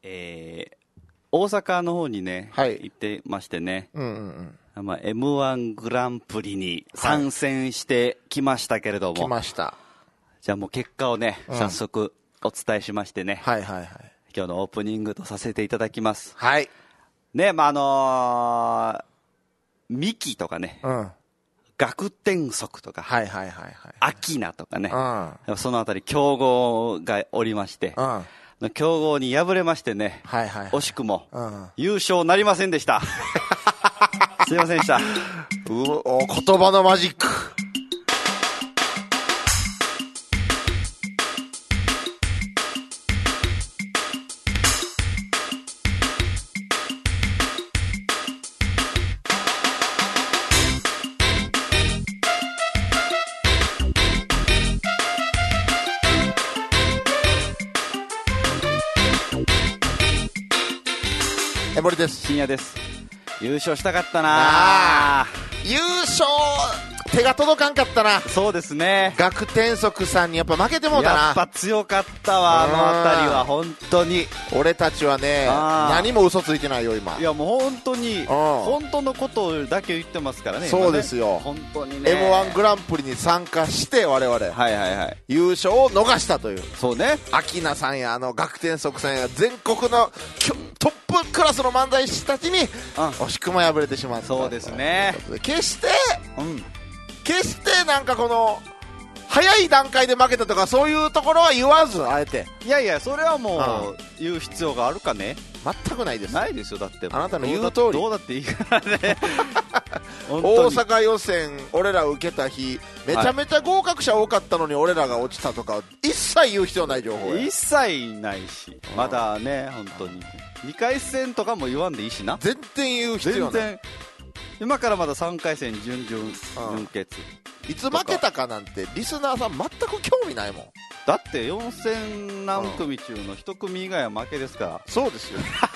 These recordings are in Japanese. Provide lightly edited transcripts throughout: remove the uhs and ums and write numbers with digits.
大阪の方にね、 はい、 行ってましてね、 M1 グランプリに参戦してきましたけれども、 来ました。 じゃあもう結果をね、早速お伝えしましてね、 今日のオープニングとさせていただきます。 はい。 ね、ミキとかね、学天則とか、アキナとかね、そのあたり強豪がおりまして、強豪に敗れましてね、惜しくも優勝なりませんでした。すいませんでした。 言葉のマジック。森です。 深夜です。優勝したかったな。 優勝手が届かんかったな。 そうですね。 学天則さんにやっぱ負けてもうたな。 やっぱ強かったわ、あのあたりは本当に。 俺たちはね、何も嘘ついてないよ今。 いやもう本当に本当のことだけ言ってますからね。 そうですよ。 本当にね。 M1 グランプリに参加して我々、優勝を逃したという。 そうね。 アキナさんや学天則さんや全国のトップクラスの漫才師たちに惜しくも敗れてしまった。 そうですね。 決してなんかこの早い段階で負けたとかそういうところは言わず、あえて。 いやいや、それはもう言う必要があるかね。 全くないです。 ないですよ。だってあなたの言う通りどうだっていいからね。 大阪予選俺ら受けた日めちゃめちゃ合格者多かったのに俺らが落ちたとか一切言う必要ない情報や。 一切ないし、まだね、本当に2回戦とかも言わんでいいしな。 全然言う必要ない。 全然今からまだ3回戦準々準決、 いつ負けたかなんてリスナーさん全く興味ないもん。 だって4000何組中の1組以外は負けですから。 そうですよ。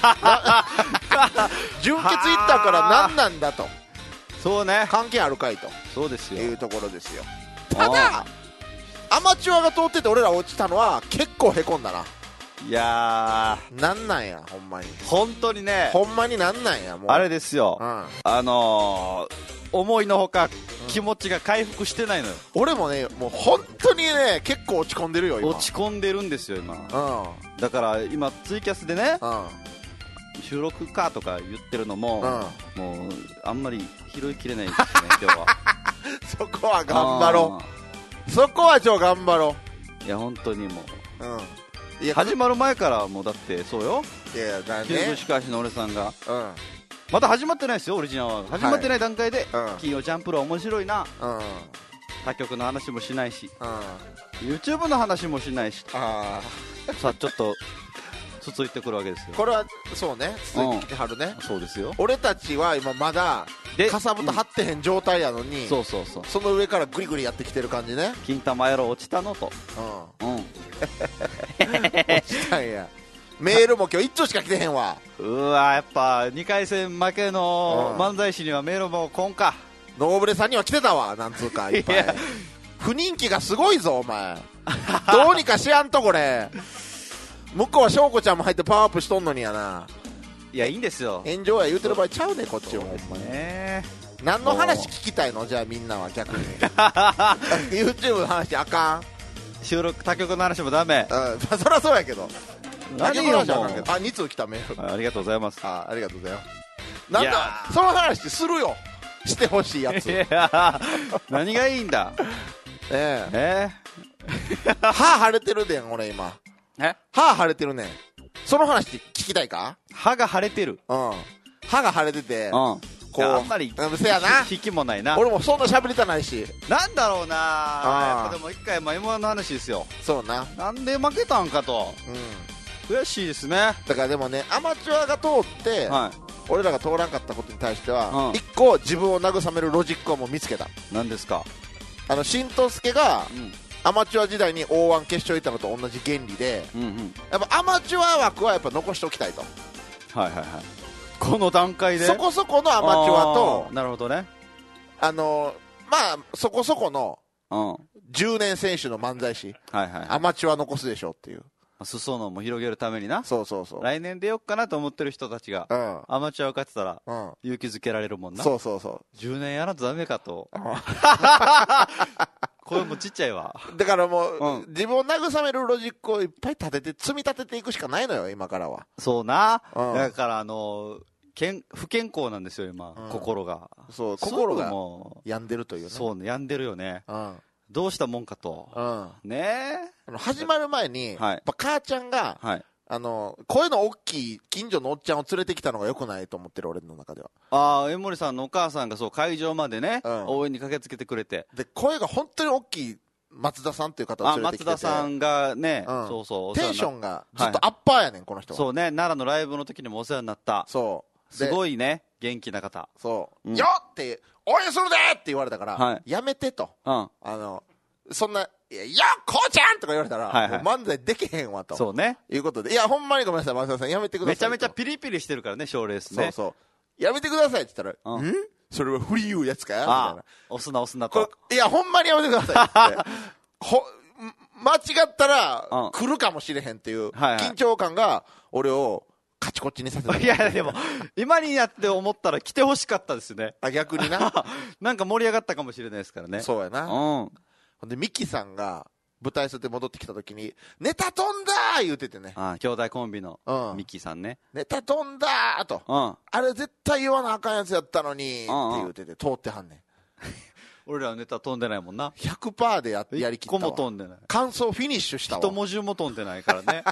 準決いったから何なんだと。 そうね、 関係あるかいと。 そうですよ、 いうところですよ。ただアマチュアが通ってて俺ら落ちたのは結構へこんだな。 いやー、なんやほんまに。 本当にね、 ほんまになんやもう。 あれですよ、思いのほか気持ちが回復してないのよ。 俺もね、もう本当にね、結構落ち込んでるよ今。 落ち込んでるんですよ今。だから今ツイキャスでね、収録かとか言ってるのも、もうあんまり拾いきれないですね今日は。 そこは頑張ろう。そこは頑張ろう。いや本当にもう、 いや始まる前からもうだってそうよ。 いやだね。 キューブしかしの俺さんが、まだ始まってないですよ、オリジナルは。始まってない段階で、金曜ジャンプルは面白いな、他局の話もしないし、YouTube の話もしないし、さあちょっと続いてくるわけですよ。 これはそうね、続いてきてはるね。 そうですよ。俺たちは今まだかさぶた張ってへん状態やのに、その上からグリグリやってきてる感じね。 金玉野郎落ちたのと。 落ちたんや。メールも今日1丁しか来てへんわ。 うわ、やっぱ2回戦負けの漫才師にはメールもこんか。 ノーブレさんには来てたわ、なんつうかいっぱい。不人気がすごいぞお前。どうにかしやんとこれ。向こうは翔子ちゃんも入ってパワーアップしとんのにやな。 いや、いいんですよ。 炎上や言うてる場合ちゃうね、こっちも。ほんまに。何の話聞きたいのじゃあみんなは逆に。YouTube の話あかん。 収録他局の話もダメ。 そりゃそうやけど。 何よもう。 2通来たメール。 ありがとうございます。 ありがとうございます。なんだその話するよ。してほしいやつ。 何がいいんだ。 歯腫れてるでん俺今。歯腫れてるねん。その話聞きたいか。 歯が腫れてる。 歯が腫れてて、こうあんまりせやな、 引きもないな。 俺もそんな喋りたないし。 なんだろうな、やっぱでも一回M1の話ですよ。 そうな。 なんで負けたんかと。悔しいですね。 だからでもね、アマチュアが通って、俺らが通らんかったことに対しては、一個自分を慰めるロジックをもう見つけた。 何ですか。 新藤助が、アマチュア時代に O1 決勝行ったのと同じ原理で、やっぱアマチュア枠はやっぱ残しておきたいと。この段階でそこそこのアマチュアと、なるほどね、まあそこそこの10年選手の漫才師、アマチュア残すでしょっていう。 裾野も広げるためにな。 そうそうそう。 来年出よっかなと思ってる人たちが、アマチュアを勝ってたら、勇気づけられるもんな。 そうそうそう。 10年やらんとダメかと。これもちっちゃいわ。 だからもう、自分を慰めるロジックをいっぱい立てて、積み立てていくしかないのよ、今からは。 そうな。だから不健康なんですよ、今、心が。 そう、心が病んでるというね。 そうね、病んでるよね。どうしたもんかと。ねえ。始まる前に、母ちゃんが、声の大きい近所のおっちゃんを連れてきたのが良くないと思ってる、俺の中では。 江森さんのお母さんがそう会場までね、応援に駆けつけてくれて。 で、声が本当に大きい松田さんっていう方を連れてきてて。 松田さんがね、そうそう。 テンションがずっとアッパーやねん、この人は。 そうね、奈良のライブの時にもお世話になった。 そう。 すごいね、元気な方。 そう。よって、応援するでって言われたから、やめてと。そんな、いや、こうちゃんとか言われたら、漫才できへんわと。 そうね。 いうことで、いや、ほんまにごめんなさい、松田さん、やめてください。 めちゃめちゃピリピリしてるからね、賞レースね。 そうそう。やめてくださいって言ったら、それはフリー言うやつかみたいな。 押すなと。 いや、ほんまにやめてくださいって。間違ったら、来るかもしれへんっていう、緊張感が、俺を、カチコチにさせた。 いや、でも、今にやって思ったら来てほしかったですね。 逆にな。 なんか盛り上がったかもしれないですからね。 そうやな。ほんで、ミキさんが、舞台袖戻ってきた時に、ネタ飛んだー言うててね。 兄弟コンビのミキさんね。 ネタ飛んだーと。あれ絶対言わなあかんやつやったのに、って言うてて、通ってはんねん。 俺らネタ飛んでないもんな。 100% でやりきったわ。 1個も飛んでない。 感想フィニッシュしたわ。 一文字も飛んでないからね。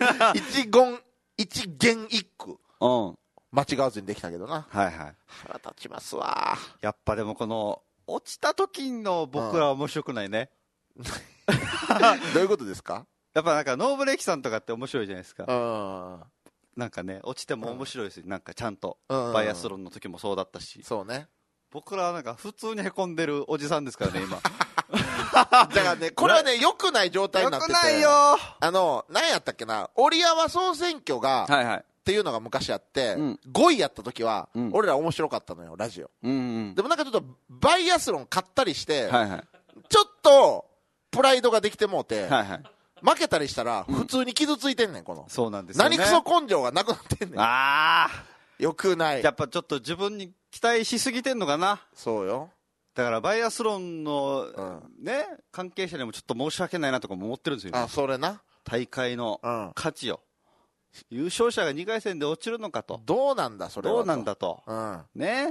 一言一句。間違わずにできたけどな。 腹立ちますわ。 やっぱでもこの、落ちた時の僕らは面白くないね。 どういうことですか？ やっぱなんかノーブレーキさんとかって面白いじゃないですか。なんかね、落ちても面白いですよ。なんかちゃんと。バイアスロンの時もそうだったし。 そうね。 僕らはなんか普通に凹んでるおじさんですからね、今。 だからね、これはね、良くない状態になってて。良くないよ。何やったっけな、折山総選挙が、っていうのが昔あって、5位やった時は、俺ら面白かったのよ、ラジオ。でもなんかちょっと、バイアスロン買ったりして、ちょっと、プライドができてもうて、負けたりしたら、普通に傷ついてんねん、この。 そうなんですよね。 何クソ根性がなくなってんねん。よくない。 やっぱちょっと自分に期待しすぎてんのかな。 そうよ。 だからバイアスロンの、ね、関係者にもちょっと申し訳ないなとかも思ってるんですよ。 それな。 大会の価値を。優勝者が2回戦で落ちるのかと。 どうなんだ、それは。 どうなんだと。ね。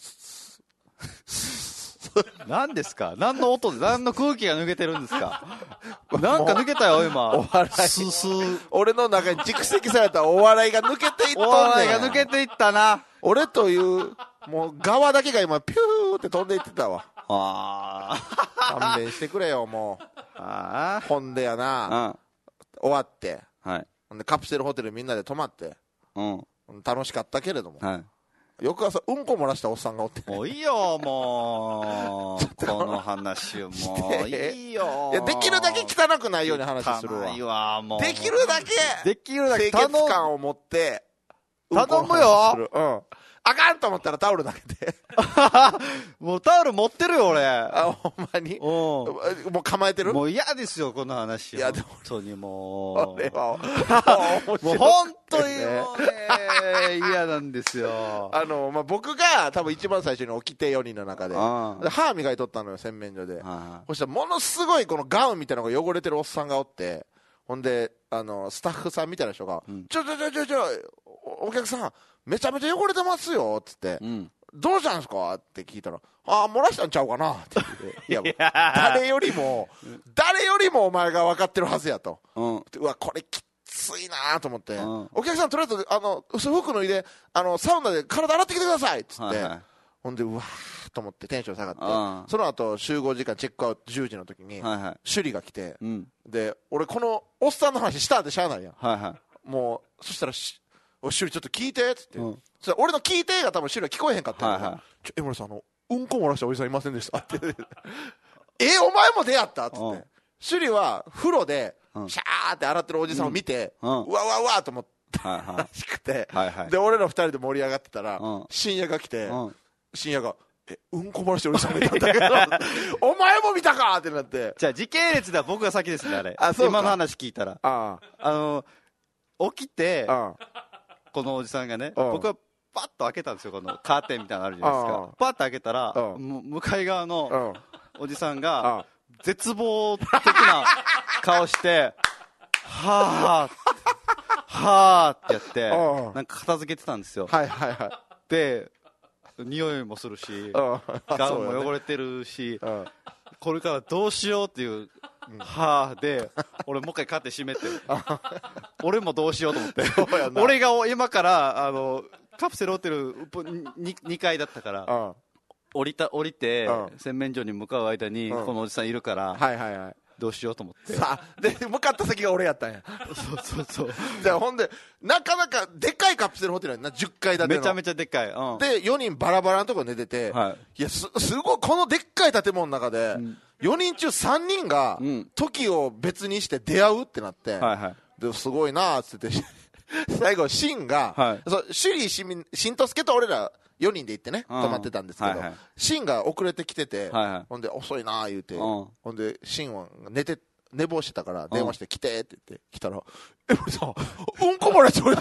何ですか？何の音で、何の空気が抜けてるんですか？なんか抜けたよ、今。 お笑い。俺の中に蓄積されたお笑いが抜けていったんだよ。お笑いが抜けていったな。 俺という、もう側だけが今、ピューって飛んでいってたわ。勘弁してくれよ、もう。ほんでやな、終わって、カプセルホテルみんなで泊まって、楽しかったけれども。翌朝うんこ漏らしたおっさんがおって、 もういいよ、もうこの話もういいよ。 いや、できるだけ汚くないように話するわ。できるだけ清潔感を持って頼むよ。 あかんと思ったらタオル投げて。 もうタオル持ってるよ、俺。 ほんまに？もう構えてる？ もう嫌ですよ、この話。いや、でも。本当にもう。 俺は、 もう本当にもうね、嫌なんですよ。 僕が多分一番最初に起きて4人の中で、歯磨いとったのよ、洗面所で。そしたらものすごいこのガウンみたいなのが汚れてるおっさんがおって、ほんで、スタッフさんみたいな人が、お客さん、めちゃめちゃ汚れてますよ、つって、どうしたんですかって聞いたら、漏らしたんちゃうかなって言って、いや、誰よりもお前が分かってるはずやと。うわ、これきついなと思って、お客さんとりあえず、服脱いで、サウナで体洗ってきてくださいっつって、ほんで、うわーと思ってテンション下がって、その後、集合時間チェックアウト10時の時に、首里が来て、で、俺このおっさんの話したんでしゃあないやん。もう、そしたら、おい、シュリちょっと聞いてっつって、そ俺の聞いてが多分シュリは聞こえへんかったから、江森さん、うんこ漏らしたおじさんいませんでしたってお前も出会ったっつって、シュリは風呂でシャーって洗ってるおじさんを見て、うわうわうわと思ったらしくて、で俺ら2人で盛り上がってたら、深夜が来て、深夜がうんこ漏らしておじさん見たんだけどお前も見たかってなって。 じゃあ時系列では僕が先ですね、あれ。今の話聞いたら。起きて、このおじさんがね、僕はパッと開けたんですよ、このカーテンみたいなのあるじゃないですか。パッと開けたら、向かい側のおじさんが絶望的な顔してはぁってやってなんか片付けてたんですよ。で匂いもするしガウンも汚れてるしこれからどうしようっていうはぁで俺もう一回カーテン閉めて俺もどうしようと思って俺が今からカプセルホテル 2階だったから降りて洗面所に向かう間にこのおじさんいるからどうしようと思ってさあで向かった先が俺やったんやそうじゃあほんでなかなかでかいカプセルホテルやな10階建てのめちゃめちゃでっかい、 で4人バラバラのとこ寝てて、いやすごいこのでっかい建物の中で、4人中3人が時を別にして出会うってなって、ですごいなーっつって最後シンが、シュリーしんとすけと俺ら4人で行ってね泊まってたんですけど、シンが遅れてきてて、ほんで遅いなー言うて、ほんでシンは寝坊してたから電話して来てって言って来たら俺さうんこ漏らして俺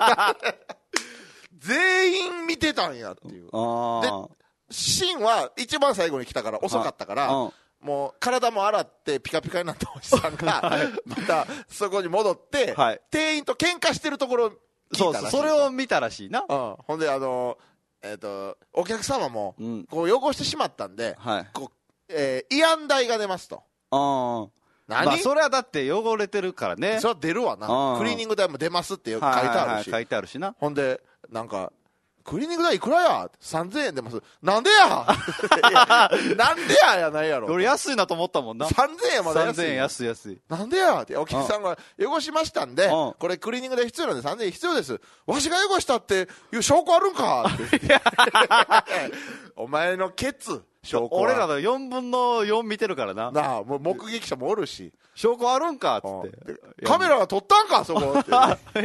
全員見てたんやっていう。でシンは一番最後に来たから遅かったから、もう体も洗ってピカピカになったおじさんがまたそこに戻って、店員と喧嘩してるところ聞いたらしい。 それを見たらしいな。 ほんでお客様もこう汚してしまったんで、こう慰安代が出ますと。 何？それはだって汚れてるからね。 それは出るわな。クリーニング代も出ますって書いてあるし。 書いてあるしな。 ほんでなんかクリーニング代いくらや3000円出ます。なんでやなんでやないやろ。 俺安いなと思ったもんな。 3000円まで安い。 3000円安い。 なんでやってお客さんが汚しましたんで、これクリーニング代必要なんで3000円必要です。わしが汚したっていう証拠あるんかってお前のケツ証拠は俺らの4分の4見てるからな。 なあ、もう目撃者もおるし。 証拠あるんかっつって。 カメラが撮ったんかそこって。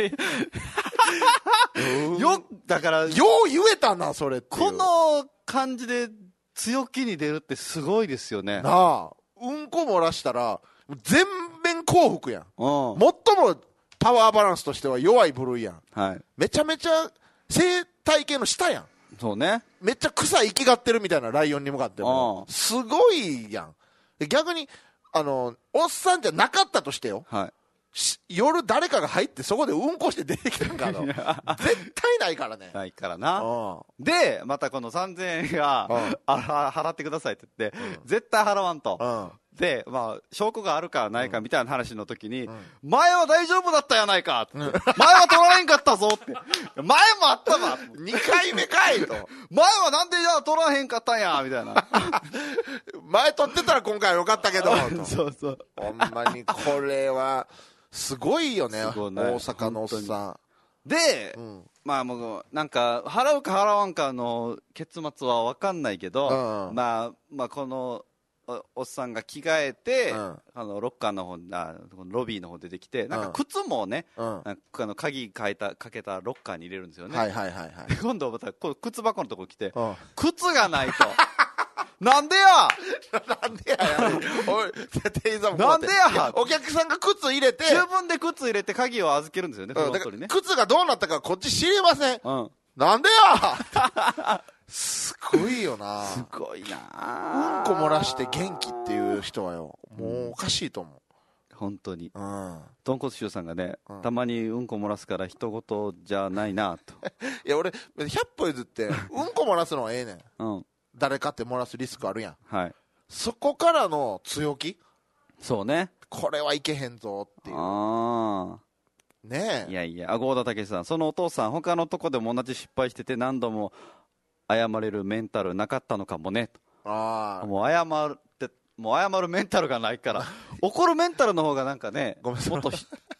だから、 よう言えたな、それって。 この感じで強気に出るってすごいですよね。 なあ、うんこ漏らしたら、全面降伏やん。最もパワーバランスとしては弱い部類やん。めちゃめちゃ生態系の下やん。 そうね。 めっちゃ草生きがってるみたいなライオンに向かっても。すごいやん。逆に、おっさんじゃなかったとしてよ。夜誰かが入ってそこでうんこして出てきたんか絶対ないからね。 ないからな。で、またこの3000円が払ってくださいって言って、絶対払わんと。で、まあ、証拠があるかないかみたいな話の時に、前は大丈夫だったやないかって。前は取られんかったぞって。前もあったわ。 2回目かいと。 前はなんでじゃあ取らへんかったんやみたいな。 前取ってたら今回はよかったけど。 そうそう。 ほんまにこれは、すごいよね。大阪のおっさん。 で、まあもう、なんか、払うか払わんかの結末は分かんないけど、まあこの、おっさんが着替えて、ロッカーの方ロビーの方出てきて、なんか靴もね、なんか鍵かけたロッカーに入れるんですよね。今度また靴箱のとこ来て、靴がないと。なんでやなんでや店員さんもなんでやお客さんが靴入れて自分で靴入れて鍵を預けるんですよね、フロントにね。 靴がどうなったかこっち知りません。なんでやすごいよな。 すごいな。 うんこ漏らして元気っていう人はよ、もうおかしいと思う。 本当に。豚骨臭さんがね、たまにうんこ漏らすから人事じゃないなと。 いや俺100歩譲ってうんこ漏らすのはええねん。誰かって漏らすリスクあるやん。そこからの強気。 そうね。 これはいけへんぞっていう。ねえ。 いや、郷田武さん、そのお父さん他のとこでも同じ失敗してて何度も謝れるメンタルなかったのかもね。もう謝るメンタルがないから怒るメンタルの方がなんかね、もっと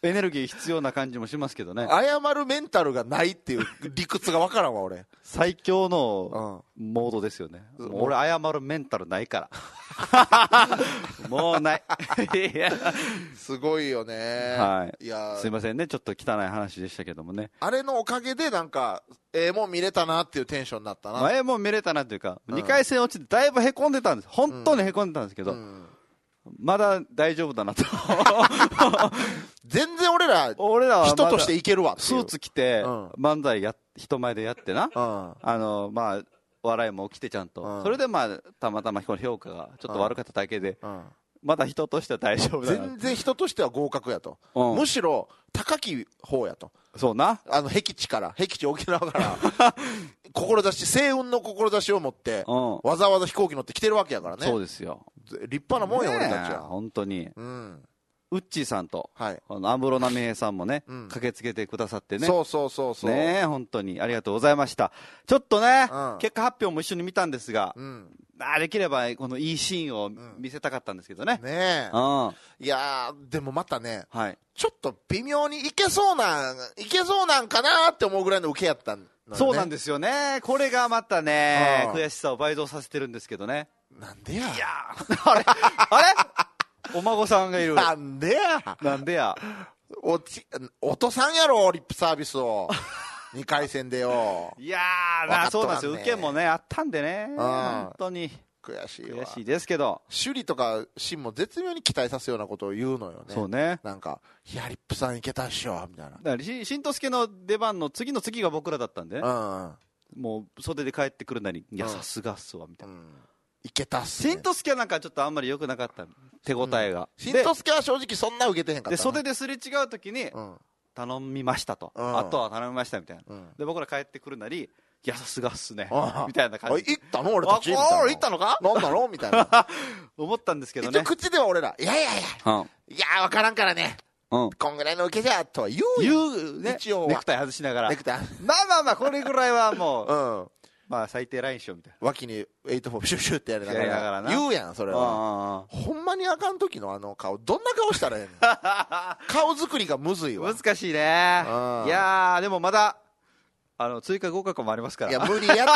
エネルギー必要な感じもしますけどね。 謝るメンタルがないっていう理屈が分からんわ俺。 最強のモードですよね。俺謝るメンタルないからもうないすごいよね。 はい。いやすいませんね、ちょっと汚い話でしたけどもね。 あれのおかげでなんかもう見れたなっていうテンションになったな。 もう見れたなっていうか、2回戦落ちてだいぶへこんでたんです。本当にへこんでたんですけど、まだ大丈夫だなと全然俺らは人としていけるわっていう。 スーツ着て漫才人前でやってな、まあ笑いも起きてちゃんと、それでまあたまたまこの評価がちょっと悪かっただけで、まだ人としては大丈夫だな。 全然人としては合格やと、むしろ高き方やと。 そうな、 僻地沖縄から星雲の志を持ってわざわざ飛行機乗って来てるわけやからね。 そうですよ、 立派なもんや、俺たちは本当に。ウッチーさんと安室奈美恵さんもね、駆けつけてくださってね。 そうね、本当にありがとうございました。ちょっとね、結果発表も一緒に見たんですが、できればこのいいシーンを見せたかったんですけどね。いやでもまたね、ちょっと微妙にいけそうなんかなって思うぐらいの受けやったんだよね。 そうなんですよね。これがまたね、悔しさを倍増させてるんですけどね。 なんでや。 いやあれお孫さんがいる。 なんでや。お父さんやろ、リップサービスを。2回戦でよ。 いやそうなんですよ。受けもね、あったんでね。本当に。 悔しいですけど。 首里とか芯も絶妙に期待させるようなことを言うのよね。 そうね。 なんか、いや、リップさんいけたっしょ、みたいな。 だから、しんとすけの出番の次の次が僕らだったんでね。もう、袖で帰ってくるなり、いや、さすがっすわ、みたいな。 いけたっすね。 しんとすけはなんかちょっとあんまり良くなかった。手応えが。 しんとすけは正直そんな受けてへんかった。 で、袖ですれ違う時に、頼みましたと。あとは頼みましたみたいな。で、僕ら帰ってくるなり、いや、さすがっすね。みたいな感じ。 行ったの俺たちみたいな。 行ったのかなんだろうみたいな。 思ったんですけどね。 一応口では俺ら、いや、わからんからね。こんぐらいの受けじゃ、とは言うね。一応。ネクタイ外しながら。まあ、これぐらいはもう、まあ、最低ラインしようみたいな。 脇に8-4シュッシュってやりながら。言うやん、それは。ほんまにあかん時の顔、どんな顔したらええの顔作りがむずいわ。 難しいね。いやでもまだ、追加合格もありますから。 いや、無理やって。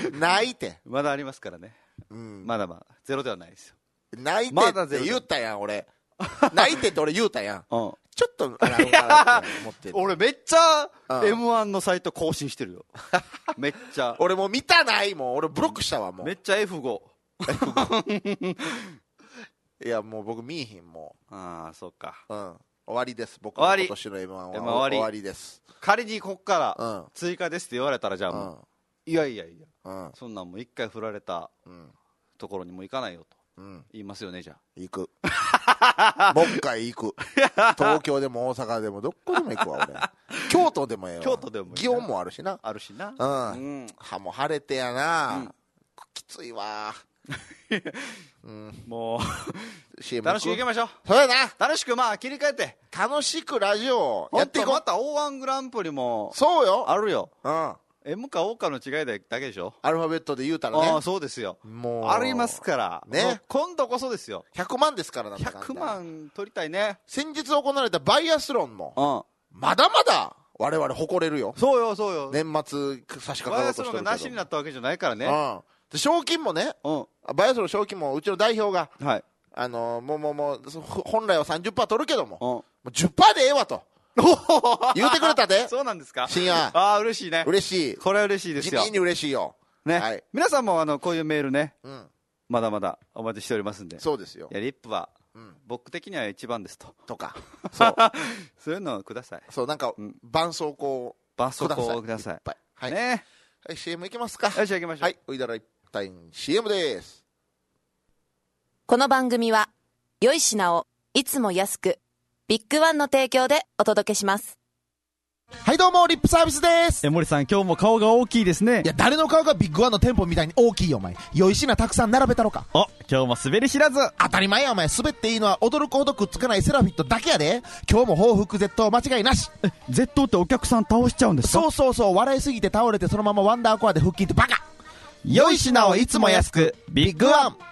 ないって。 まだありますからね。まだゼロではないですよ。 ないって言ったやん、俺。ないって俺言うたやん。ちょっと、思ってる。 俺めっちゃ、M1 のサイト更新してるよ。めっちゃ。 俺もう見たない、もう。俺ブロックしたわ、もう。 めっちゃ F5。 いや、もう僕見えひん、もう。 ああ、そっか。 終わりです、僕の今年の M1 は。終わりです。 仮にこっから追加ですって言われたら、じゃあもう、いや、そんなんもう一回振られたところにも行かないよと言いますよね。じゃあ行く。もう一回行く。東京でも大阪でもどこでも行くわ、俺。京都でもええわ。 京都でも祇園もあるしな。もう晴れてやな。きついわ。 もう楽しくいきましょう。 そうやな。 楽しく切り替えて楽しくラジオやっていこう。 また O1 グランプリもそうよ、 あるよ。M か O かの違いだけでしょ。 アルファベットで言うたらね。 そうですよ。もうありますからね。今度こそですよ。 100万ですから。 100万取りたいね。 先日行われたバイアスロンもまだまだ我々誇れるよ。 そうよ。 年末差し掛かろうとしてるけど、バイアスロンがなしになったわけじゃないからね。 賞金もね、バイアスロン賞金もうちの代表が、もう本来は 30% 取るけども、10% でええわと言うてくれたで。 そうなんですか。 深夜。 嬉しいね。 嬉しい。 これは嬉しいですよ。 地味に嬉しいよ。 ね。皆さんもこういうメールね、まだまだお待ちしておりますんで。 そうですよ。 いや、リップは僕的には一番ですと。 とか。 そういうのをください。 そう、なんか絆創膏をください。 はい。 ね。 はい、CM いきますか。 よし、行きましょう。 はい、おいだら一体 CM です。 この番組は良い品をいつも安くビッグワンの提供でお届けします。 はいどうもリップサービスです。 森さん今日も顔が大きいですね。 いや誰の顔がビッグワンの店舗みたいに大きいよお前。良い品たくさん並べたろか。 今日も滑り知らず。 当たり前やお前。滑っていいのは驚くほどくっつかないセラフィットだけやで。今日も報復絶倒間違いなし。 絶倒ってお客さん倒しちゃうんですか。 そう笑いすぎて倒れてそのままワンダーコアで腹筋ってバカ。 良い品をいつも安くビッグワン。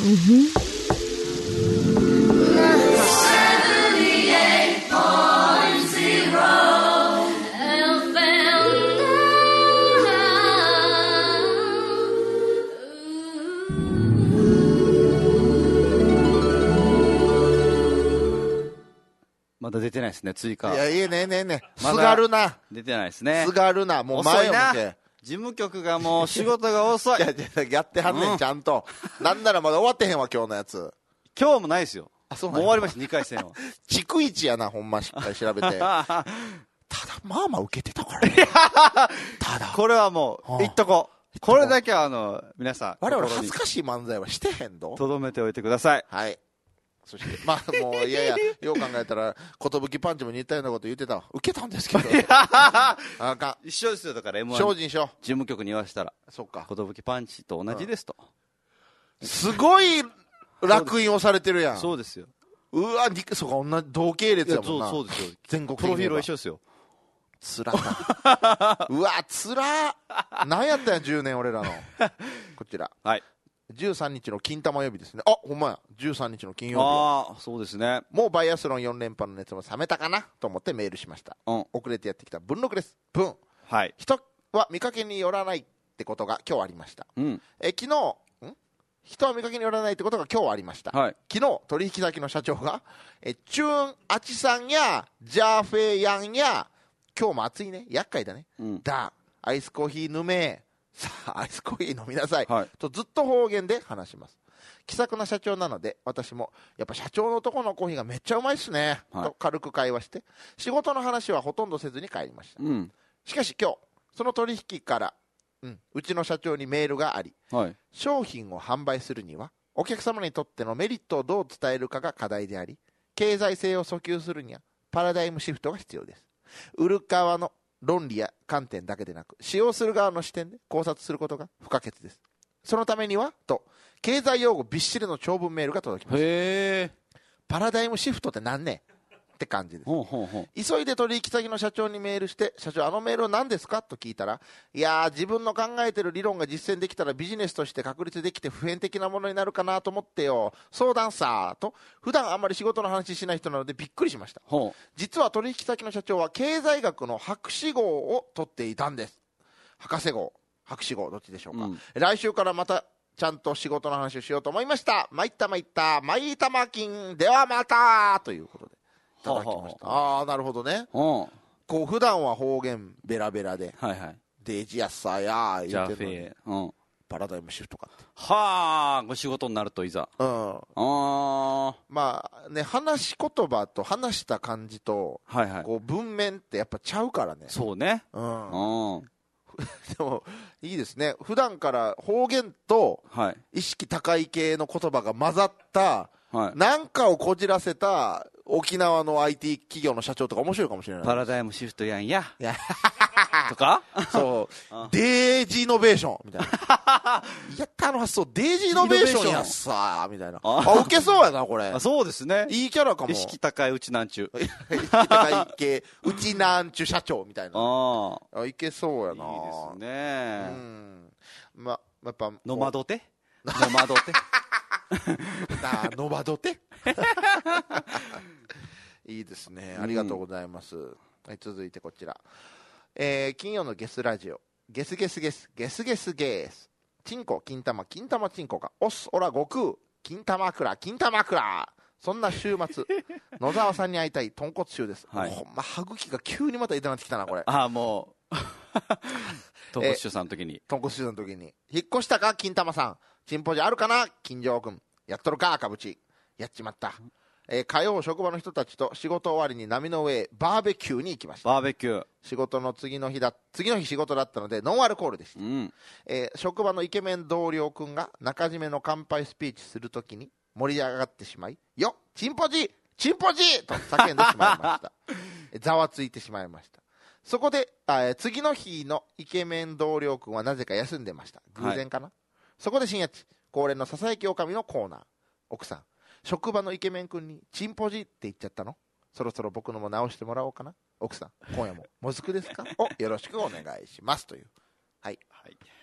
まだ出てないですね、追加。 いや、いいね、すがるな。 出てないですね。 すがるな、もう前を向け。 事務局がもう仕事が遅い。 やってはんねん、ちゃんと。なんならまだ終わってへんわ、今日のやつ。 今日もないですよ。 もう終わりました、2回戦は。 逐一やな、ほんましっかり調べて。ただ、まあまあ受けてたから。 ただ。これはもう、言っとこう。これだけは皆さん。 我々恥ずかしい漫才はしてへんど。 とどめておいてください。 はい。そして、まあもう、いやいや、よう考えたら、寿パンチも似たようなこと言ってたわ。受けたんですけど。あかん。 一緒ですよ、だから M1。 精進しよう。 事務局に言わせたら。 そっか。 寿パンチと同じですと。 すごい、烙印をされてるやん。 そうですよ。 うわ、そうか、同じ同系列やもんな。 そうですよ。 全国プロフィールは一緒ですよ。 つらか。うわ、つら。何やったんや、10年俺らの。こちら。 はい。 13日の金玉曜日ですね。あ、ほんまや。13日の金曜日。 ああ、そうですね。 もうバイアスロン4連覇の熱も冷めたかなと思ってメールしました。遅れてやってきた文録です。文。 はい。 人は見かけによらないってことが今日ありました。昨日、人は見かけによらないってことが今日ありました。昨日、取引先の社長が、チューン・アチさんや、ジャーフェイヤンや、今日も暑いね、厄介だね。アイスコーヒー飲め。さあ、アイスコーヒー飲みなさい。とずっと方言で話します。気さくな社長なので、私も、やっぱ社長のとこのコーヒーがめっちゃうまいっすね。と軽く会話して、仕事の話はほとんどせずに帰りました。しかし今日、その取引から、うちの社長にメールがあり、商品を販売するには、お客様にとってのメリットをどう伝えるかが課題であり、経済性を訴求するには、パラダイムシフトが必要です。売る側の論理や観点だけでなく、使用する側の視点で考察することが不可欠です。そのためには、と、経済用語びっしりの長文メールが届きました。パラダイムシフトって何ねって感じです。急いで取引先の社長にメールして、社長、あのメールは何ですかと聞いたら、いやー、自分の考えてる理論が実践できたらビジネスとして確立できて普遍的なものになるかなと思ってよ、相談さーと、普段あんまり仕事の話しない人なのでびっくりしました。実は取引先の社長は経済学の博士号を取っていたんです。博士号、博士号、どっちでしょうか。来週からまたちゃんと仕事の話をしようと思いました。まいった、まいたま金ではまたということでいただきました。ああ、なるほどね。こう普段は方言ベラベラで、デジやさや言ってるのに、パラダイムシフトかって。 はあ、ご仕事になるといざ。 まあね、話し言葉と話した感じと、こう文面ってやっぱちゃうからね。 そうね。 でもいいですね。普段から方言と意識高い系の言葉が混ざった、なんかをこじらせた沖縄の IT 企業の社長とか面白いかもしれない。 パラダイムシフトやんやとかそうデージイノベーションみたいなやったあの発想デージイノベーションやっさみたいな。ウケそうやなこれ。 そうですね。 いいキャラかも。 意識高いうちなんちゅう意識高い系うちなんちゅう社長みたいな。いけそうやな。 いいですね。 まやっぱノマドテノマドテいいですね。ありがとうございます。続いてこちら、金曜のゲスラジオゲスチンコ金玉チンコがオスオラ悟空金玉クラそんな週末野沢さんに会いたい豚骨臭です。ほんま歯茎が急にまた痛なってきたなこれ。 もう豚骨臭さんの時に引っ越したか金玉さん、チンポジあるかな金城君、やっとるかかぶち、やっちまった。火曜職場の人たちと仕事終わりに波の上へバーベキューに行きました。 バーベキュー。 仕事の次の日仕事だったのでノンアルコールでした。職場のイケメン同僚君が中締めの乾杯スピーチするときに盛り上がってしまい、よっチンポジと叫んでしまいましたざわついてしまいました。そこで次の日のイケメン同僚君はなぜか休んでました。偶然かな。そこで深夜恒例のささやきおかみのコーナー。奥さん、職場のイケメン君にチンポジって言っちゃったの？そろそろ僕のも直してもらおうかな。奥さん、今夜ももずくですか？よろしくお願いしますという。はい。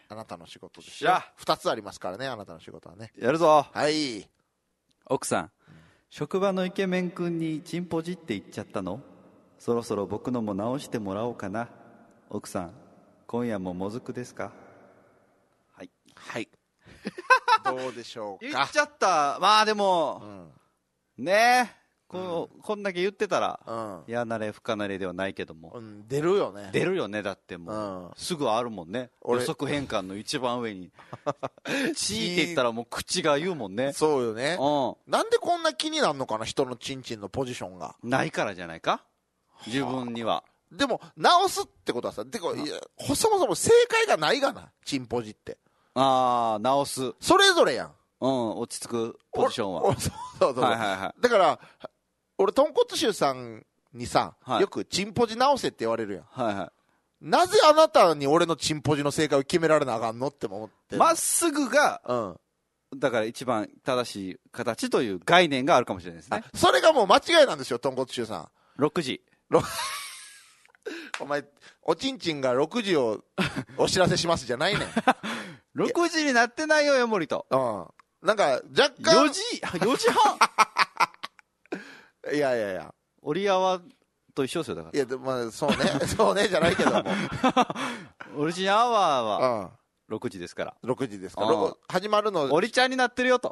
あなたの仕事ですよ。2つありますからね、あなたの仕事はね。 やるぞ。 はい。 奥さん、職場のイケメン君にチンポジって言っちゃったの？そろそろ僕のも直してもらおうかな。奥さん、今夜ももずくですか？はい。 はい。どうでしょうか。 言っちゃった。まあでも、ねえ。こんだけ言ってたら、やなれ不可なれではないけども、 出るよね。 出るよね。だってもう、すぐあるもんね。予測変換の一番上にチーって言ったらもう口が言うもんね。 そうよね。なんでこんな気になるのかな、人のチンチンのポジションが。 ないからじゃないか、自分には。 でも直すってことはさ、てかそもそも正解がないがな、チンポジって。 直す、 それぞれやん。 落ち着くポジションは。 そうだから俺、豚骨臭さんにさ、よくチンポジ直せって言われるやん。なぜあなたに俺のチンポジの正解を決められなあかんのって思って。 まっすぐが、だから一番正しい形という概念があるかもしれないですね。 それがもう間違いなんですよ、豚骨臭さん。 6時。 お前、おちんちんが6時をお知らせしますじゃないねん。 6時になってないよ、よもりと。 なんか、若干。 4時半いや。 折り合わと一緒ですよ、だから。 いや、でも、そうね、じゃないけども。 オリジナルアワーは6時ですから。 6時ですから。始まるの。 おりちゃんになってるよと。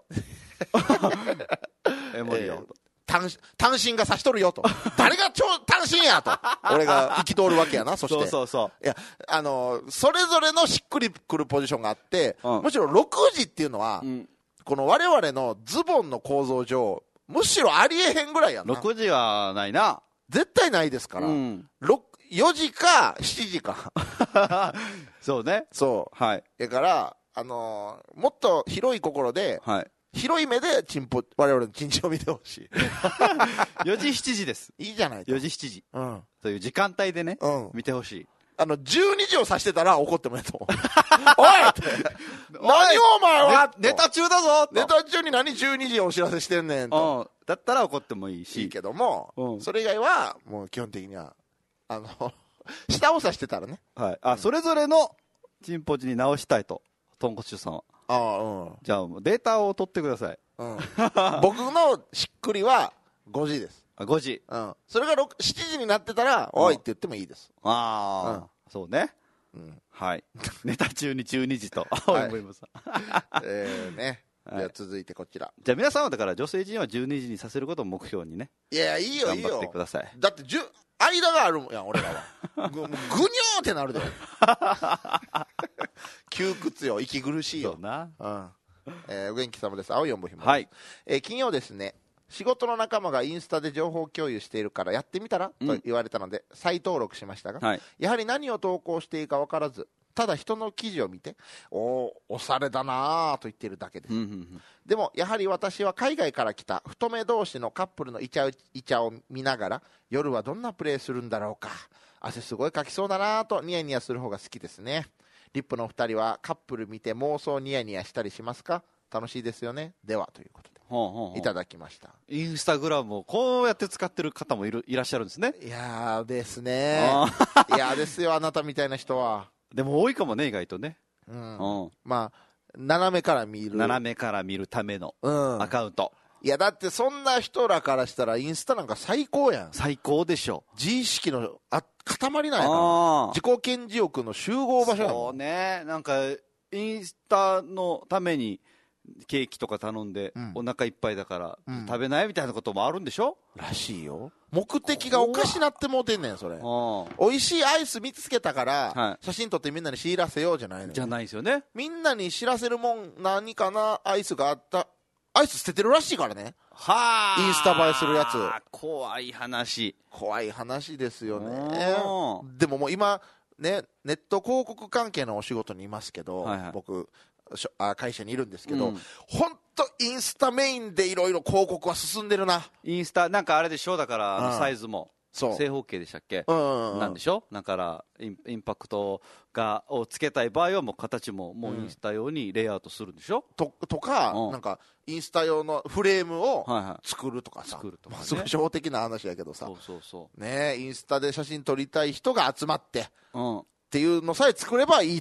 森よ。 単身が差しとるよと。誰が単身やと。俺が生き通るわけやな、そして。 そう。 いや、それぞれのしっくりくるポジションがあって、むしろ6時っていうのは、この我々のズボンの構造上、むしろありえへんぐらいやな。 6時はないな。 絶対ないですから。4時か7時か。 そうね。 そう。 はい。 だから、もっと広い心で、広い目で我々のチンチンを見てほしい。 4時7時です。 いいじゃないと。 4時7時。という時間帯でね、見てほしい。 12時を指してたら怒ってもいいと思う。おい何お前はネタ中だぞネタ中に何12時をお知らせしてんねんと。 だったら怒ってもいいし。 いいけども、それ以外は、もう基本的には、下を指してたらね。 それぞれのチンポジに直したいと、豚骨臭さんは。じゃあ、データを取ってください。 僕のしっくりは5時です。 5時。 それが7時になってたら、おいって言ってもいいです。 そうね。はい。ネタ中に12時と思います。 ね。じゃあ続いてこちら。 じゃあ皆さんはだから女性陣は12時にさせることを目標にね。 いや、いいよ。 頑張ってください。 だって間があるもんやん、俺らは。ぐにょーってなるで。窮屈よ、息苦しいよ。 そうな。 お元気様です。青い4部ひも。 はい。 金曜ですね。仕事の仲間がインスタで情報共有しているからやってみたら、と言われたので再登録しましたが、やはり何を投稿していいか分からず、ただ人の記事を見て、おしゃれだなと言っているだけです。でもやはり私は海外から来た太め同士のカップルのイチャを見ながら、夜はどんなプレーするんだろうか、汗すごいかきそうだなとニヤニヤする方が好きですね。リップのお二人はカップル見て妄想ニヤニヤしたりしますか？楽しいですよね。ではということでいただきました。 インスタグラムをこうやって使ってる方もいらっしゃるんですね。 いやですね。いやですよ、あなたみたいな人は。 でも多いかもね、意外とね。 まあ斜めから見るためのアカウント。 いやだってそんな人らからしたらインスタなんか最高やん。 最高でしょ。 自意識の塊なんやから。自己顕示欲の集合場所やもん。 そうね。なんかインスタのためにケーキとか頼んで、お腹いっぱいだから食べないみたいなこともあるんでしょ。 らしいよ。目的がおかしなってもうてんねん、それ。美味しいアイス見つけたから、写真撮ってみんなに知らせようじゃないの。 じゃないですよね。 みんなに知らせるもん何かな、アイスがあった。アイス捨ててるらしいからね。インスタ映えするやつ。 怖い話。 怖い話ですよね。でももう今、ね、ネット広告関係のお仕事にいますけど、僕、会社にいるんですけど、本当インスタメインでいろいろ広告は進んでるな。 インスタなんかあれでしょ、だからサイズも正方形でしたっけ、なんでしょ。だからインパクトをつけたい場合はもう形ももうインスタ用にレイアウトするんでしょ、とか、なんかインスタ用のフレームを作るとかさ、すごい初歩的な話やけどさ、ね、インスタで写真撮りたい人が集まって、っていうのさえ作ればいいと。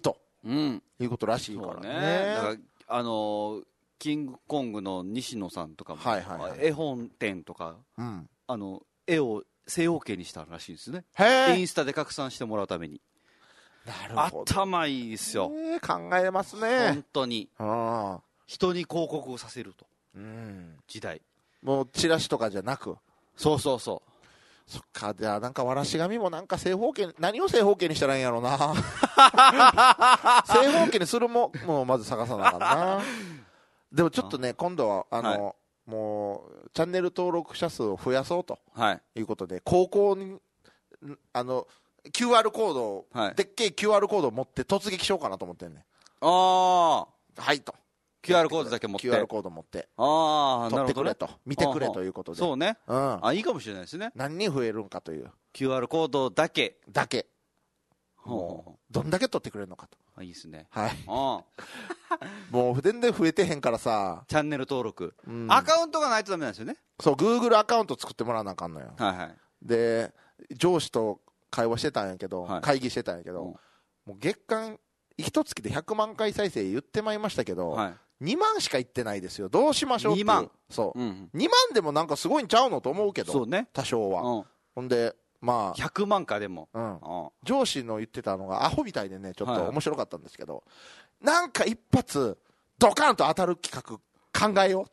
いうことらしいからね。 だからキングコングの西野さんとかも、絵本展とか、絵を正方形にしたらしいんですね。インスタで拡散してもらうために。 なるほど。 頭いいですよ。 考えますね。 本当に。人に広告をさせると。時代。 もうチラシとかじゃなく。 そうそうそう。 そっか、じゃあなんかわらし紙もなんか正方形、何を正方形にしたらいいんやろうな。正方形にするもうまず探さなあかんな。でもちょっとね、今度はもうチャンネル登録者数を増やそうということで、高校にQR コードを、でっけえ QR コードを持って突撃しようかなと思ってんね。はいと。 QR コードだけ持って。 QR コード持って。撮ってくれと。見てくれということで。 そうね。いいかもしれないですね。 何人増えるんかという。 QR コードだけ。 もう、どんだけ撮ってくれるのかと。 いいですね。 はい。もう全然増えてへんからさ。 チャンネル登録。アカウントがないとダメなんですよね。 そう、Google アカウント作ってもらわなあかんのよ。で、上司と会話してたんやけど、会議してたんやけど、もう月間、一月で100万回再生言ってまいりましたけど、2万しか言ってないですよ。どうしましょうっていう。2万。そう。2万でもなんかすごいんちゃうのと思うけど、そうね。多少は。ほんで、まあ。 100万かでも。 上司の言ってたのがアホみたいでね、ちょっと面白かったんですけど、なんか一発、ドカンと当たる企画考えようって。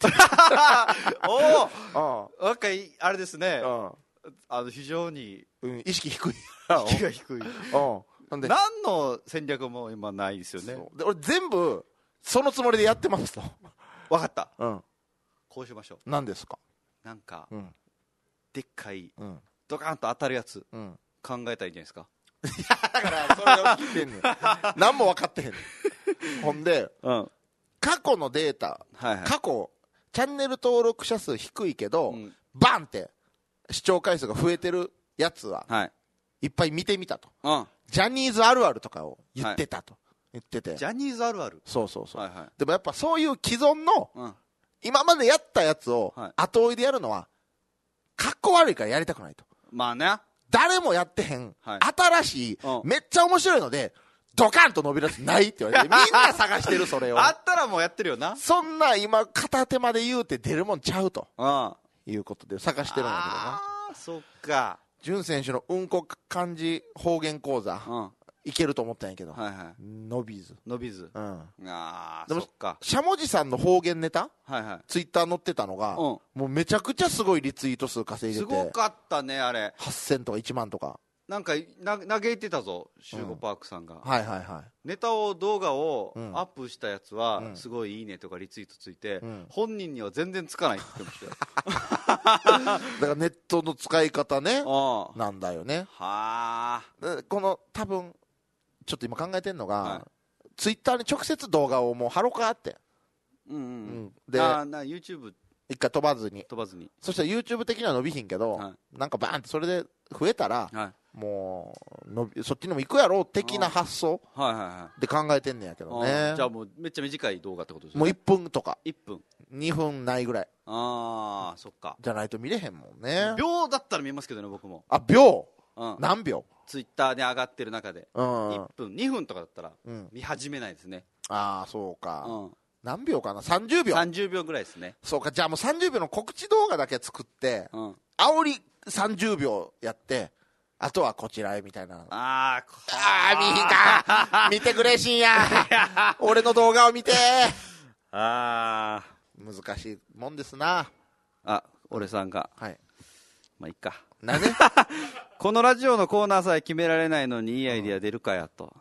なんか、あれですね。非常に。 意識低い。 意識が低い。何の戦略も今ないですよね。 で俺全部そのつもりでやってますと。 分かった。こうしましょう。 何ですか。 なんかでっかいドカンと当たるやつ考えたらいいんじゃないですか。 いやだからそれを聞いてんねん。何も分かってへんねん。ほんで過去のデータ、過去チャンネル登録者数低いけどバンって視聴回数が増えてるやつはいっぱい見てみたと。ジャニーズあるあるとかを言ってたと言ってて。 ジャニーズあるある。 そうそうそう。でもやっぱそういう既存の今までやったやつを後追いでやるのはかっこ悪いからやりたくないと。 まあね。 誰もやってへん新しいめっちゃ面白いのでドカンと伸びるやつないって言われて、みんな探してるそれを。 あったらもうやってるよな。 そんな今片手まで言うて出るもんちゃうということで探してるんだけどな。 そっか。 潤選手のうんこ漢字方言講座、いけると思ったんやけど、伸びず。 伸びず。でもそっか。 しゃもじさんの方言ネタ、ツイッター載ってたのが、もうめちゃくちゃすごいリツイート数稼いでて。 すごかったね、あれ。 8000とか1万とか。 なんか嘆いてたぞ、シューゴパークさんが。ネタ動画をアップしたやつはすごいいいねとかリツイートついて、本人には全然つかないって言ってましたよ。 だからネットの使い方ねなんだよね。この多分ちょっと今考えてんのが、ツイッターに直接動画をもう貼ろうかって。 で YouTube 一回飛ばずに。そしたら YouTube 的には伸びひんけど、なんかバーンってそれで増えたら、もうそっちにも行くやろう的な発想で考えてんねやけどね。 じゃあもうめっちゃ短い動画ってことですね。 もう1分とか 1分 2分ないぐらい。 そっか。 じゃないと見れへんもんね。 秒だったら見ますけどね、僕も。 秒何秒。 ツイッターで上がってる中で1分2分とかだったら見始めないですね。 そうか。何秒かな。30秒。 30秒ぐらいですね。 そうか。じゃあもう30秒の告知動画だけ作って煽り30秒やって、あとはこちらへみたいな。見ひんか。見てくれしんや。俺の動画を見て。難しいもんですな。 俺さんが。まあいいか。 なんでこのラジオのコーナーさえ決められないのにいいアイディア出るかやと。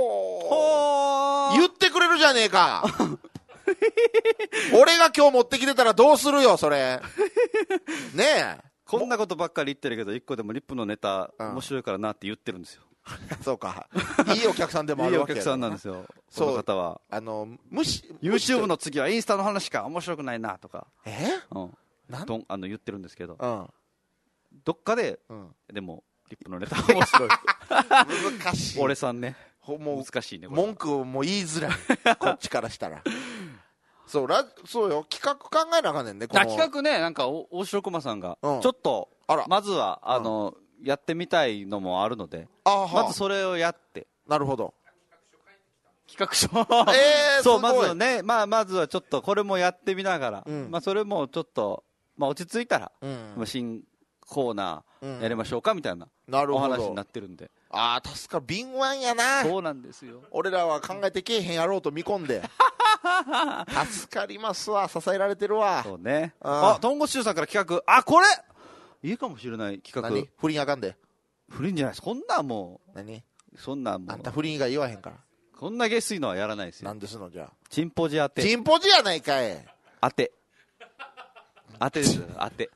言ってくれるじゃねえか。俺が今日持ってきてたらどうするよそれ。ねえ。 こんなことばっかり言ってるけど、一個でもリップのネタ面白いからなって言ってるんですよ。 そうか。いいお客さんでもあるわけや。 いいお客さんなんですよ。その方は。YouTube の次はインスタの話か面白くないなとか。言ってるんですけど。どっかで、でもリップのネタ面白い。 難しい。 俺さんね。難しいね。 文句も言いづらい。こっちからしたら。そうよ。企画考えなあかんねんね。 企画ね、なんか大城駒さんがちょっとまずはやってみたいのもあるので、まずそれをやって。 なるほど。 企画書そう、まずはね、まずはちょっとこれもやってみながら、それもちょっと、落ち着いたら、新コーナーやりましょうかみたいなお話になってるんで。 ああ、助かる。敏腕やな。 そうなんですよ。 俺らは考えてけえへんやろうと見込んで助かりますわ。支えられてるわ。 そうね。あ、とんごしゅうさんから企画、あ、これいいかもしれない企画。 何？不倫あかんで。 不倫じゃないです。こんなんもう。 何？ そんなんもう。 あんた不倫以外言わへんから。 こんな下水のはやらないですよ。 なんですのじゃあ。 チンポジ当て。 チンポジやないかい。 当て。当てですよ。当て。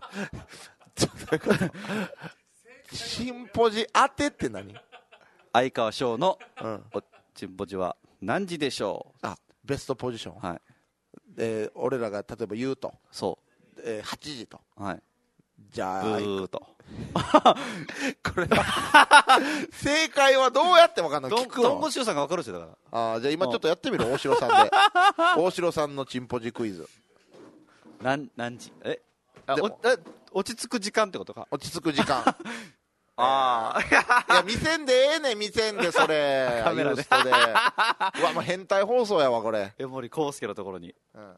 チンポジ当てって何？ 相川翔のチンポジは何時でしょう？あ、ベストポジション。 はい。 俺らが例えば言うと。 そう。 8時と。 はい。 じゃあ。 ブーと。 これ正解はどうやって分かんの？聞くの？ とんごしゅうさんが分かるっすよ、だから。じゃあ今ちょっとやってみる？大城さんで。大城さんのチンポジクイズ。 何時？落ち着く時間ってことか。 落ち着く時間。 ああ。 いや、見せんでええねん、見せんで、それ。 カメラで。 ユーストで。うわ、もう変態放送やわ、これ。 江森康介のところに。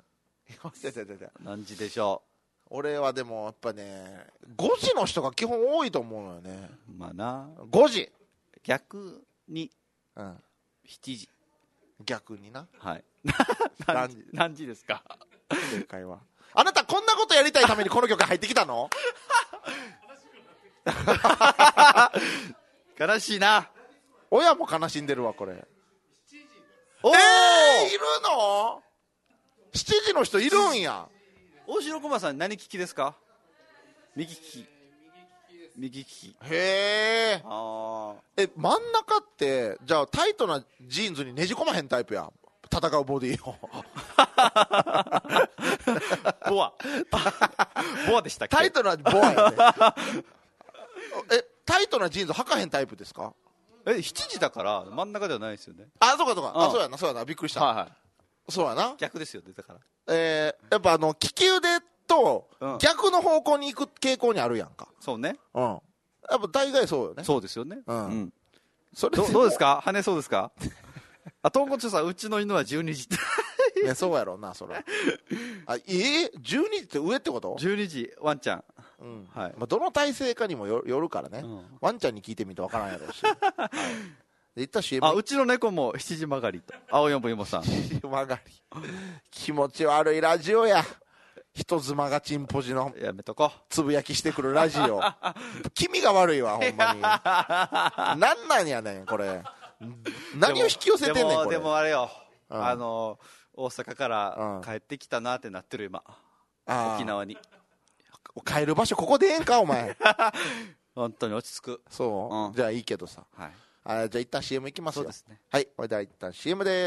何時でしょう。俺はでも、やっぱね、5時の人が基本多いと思うのよね。 まあな。 5時。 逆に、7時。 逆にな。 はい。何時ですか？ 正解は。あなたこんなことやりたいためにこの曲入ってきたの？ 悲しいな。 親も悲しんでるわ、これ。いるの？ 7 時の人いるんや。 大城駒さん何利きですか？右利き。右利き。 へえ。真ん中ってじゃあタイトなジーンズにねじ込まへんタイプや。戦うボディをボアでしたっけ？ タイトなボアやね。タイトなジーンズ履かへんタイプですか ？7時だから真ん中ではないですよね。 あ、そうかそうか。あ、そうやな、そうやな。びっくりした。 はいはい。 そうやな。 逆ですよね、だから。 やっぱ利き腕と逆の方向に行く傾向にあるやんか。 そうね。 うん。やっぱ大概そうよね。 そうですよね。 うん。 それどうですか？跳ねそうですか？あ、とんこつさん、うちの犬は12時って。 いや、そうやろうな、それ。12時って上ってこと？ 12時、ワンちゃん。 うん。はい。まあ、どの体勢かにもよるからね。ワンちゃんに聞いてみてわからんやろうし。はい。で、いった CM。 うちの猫も7時曲がりと。青四分芋さん。 7時曲がり。気持ち悪いラジオや。人妻がチンポジのやめとこつぶやきしてくるラジオ。気味が悪いわ、ほんまに。なんなんやねん、これ。何を引き寄せてんねん、これ。 でもあれよ、大阪から帰ってきたなってなってる今、沖縄に。 帰る場所ここでええんか、お前。 本当に落ち着く。 そう、じゃあいいけどさ。 はい。 じゃあ一旦 CM いきますよ。 そうですね。 はい、これでは一旦 CM です。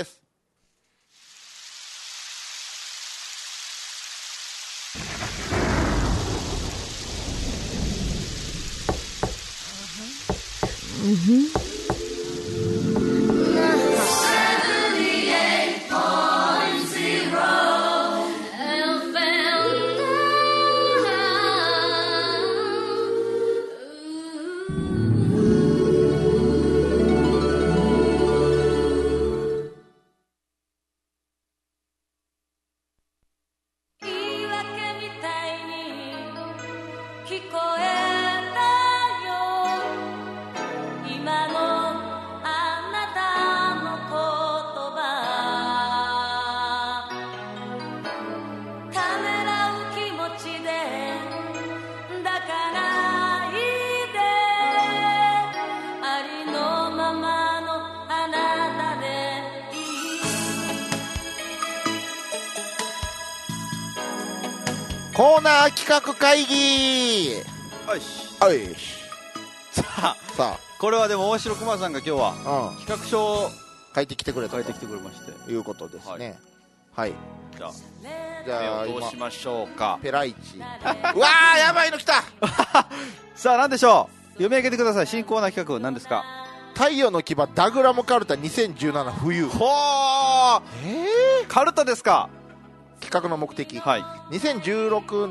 コーナー企画会議。 はいさあこれはでも大城熊さんが今日は企画書を書いてきてくれたましていうことですね。はい。 じゃあどうしましょうか。 ペライチ。うわー、やばいの来た。 さあ何でしょう。読み上げてください。新コーナー企画は何ですか？ 太陽の牙ダグラムカルタ2017冬。 ほー、カルタですか。 企画の目的、 はい、 2016年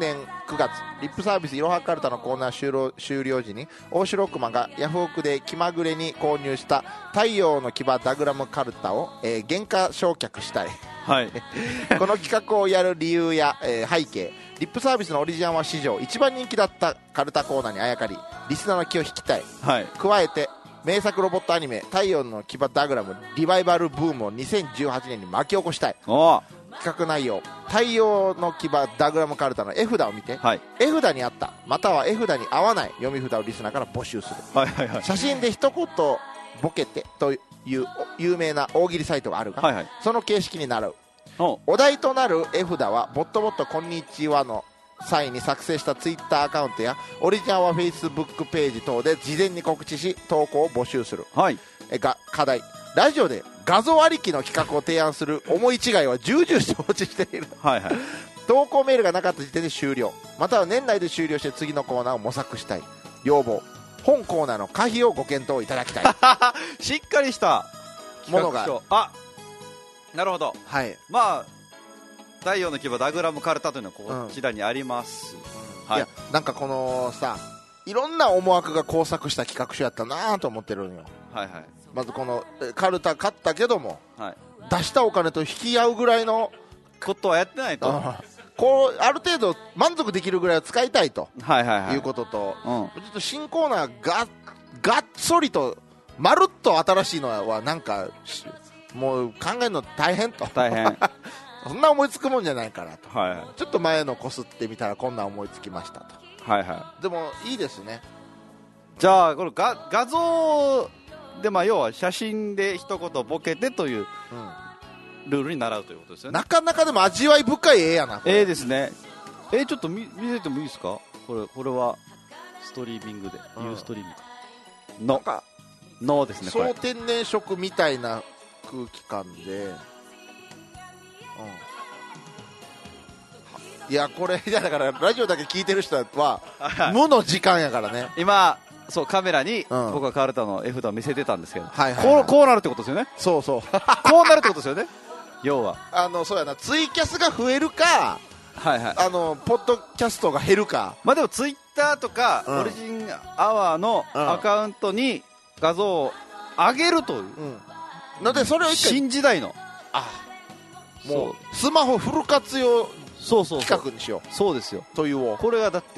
9月リップサービスいろはカルタのコーナー終了時に大城熊がヤフオクで気まぐれに購入した太陽の牙ダグラムカルタを、原価償却したい、はい、この企画をやる理由や、背景、リップサービスのオリジナルは史上一番人気だったカルタコーナーにあやかりリスナーの気を引きたい、はい、加えて名作ロボットアニメ太陽の牙ダグラムリバイバルブームを2018年に巻き起こしたい。企画内容、太陽の牙ダグラムカルタの絵札を見て、はい、絵札に合ったまたは絵札に合わない読み札をリスナーから募集する、はいはいはい、写真で一言ボケてという有名な大喜利サイトがあるが、はいはい、その形式に習う。お題となる絵札はボットボットこんにちはの際に作成したツイッターアカウントやオリジナルはフェイスブックページ等で事前に告知し投稿を募集する、はい、課題、ラジオで画像ありきの企画を提案する思い違いは重々承知しているはい、はい、投稿メールがなかった時点で終了または年内で終了して次のコーナーを模索したい。要望、本コーナーの可否をご検討いただきたいしっかりしたものがなるほど、はい、まあ太陽の牙ダグラムカルタというのはこちらにあります、 はい、いやなんかこのさいろんな思惑が交錯した企画書やったなと思ってるんよ、はいはい、まずこのカルタ買ったけども、はい、出したお金と引き合うぐらいのことはやってないとこうある程度満足できるぐらいは使いたいと、はいはいはい、いうことと、ちょっと新コーナーがっそりとまるっと新しいのはなんかもう考えるの大変と大変そんな思いつくもんじゃないからと、はいはい、ちょっと前のこすってみたらこんな思いつきましたと、はいはい、でもいいですね。 じゃあこの画像で、まあ、要は写真で一言ボケてという、ルールに習うということですよね。 なかなかでも味わい深い絵やな。 ですね。ちょっと見せてもいいですか。これはストリーミングで、ユーストリーミングのですね。 総天然色みたいな空気感で、いやこれだからラジオだけ聞いてる人は無の時間やからね。 今そうカメラに僕はカルタの絵札を見せてたんですけど、はいはいはい、こうなるってことですよね。 そうそうこうなるってことですよね。要はそうやな、ツイキャスが増えるか、はいはい、ポッドキャストが減るか。 まあでもツイッターとか、オリジンアワーのアカウントに画像を上げるという、 のでそれを一回新時代のもうスマホフル活用企画にしよう。 そうですよ。 というをこれがだって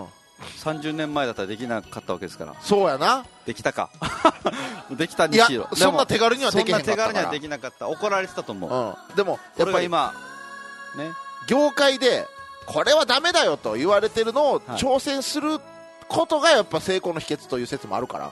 、30年前だったらできなかったわけですから。 そうやな。 できたかできたにしろ。いやそんな手軽にはできなかったから。 そんな手軽にはできなかった。怒られてたと思う、でもやっぱり今ね業界でこれはダメだよと言われてるのを挑戦することがやっぱ成功の秘訣という説もあるから。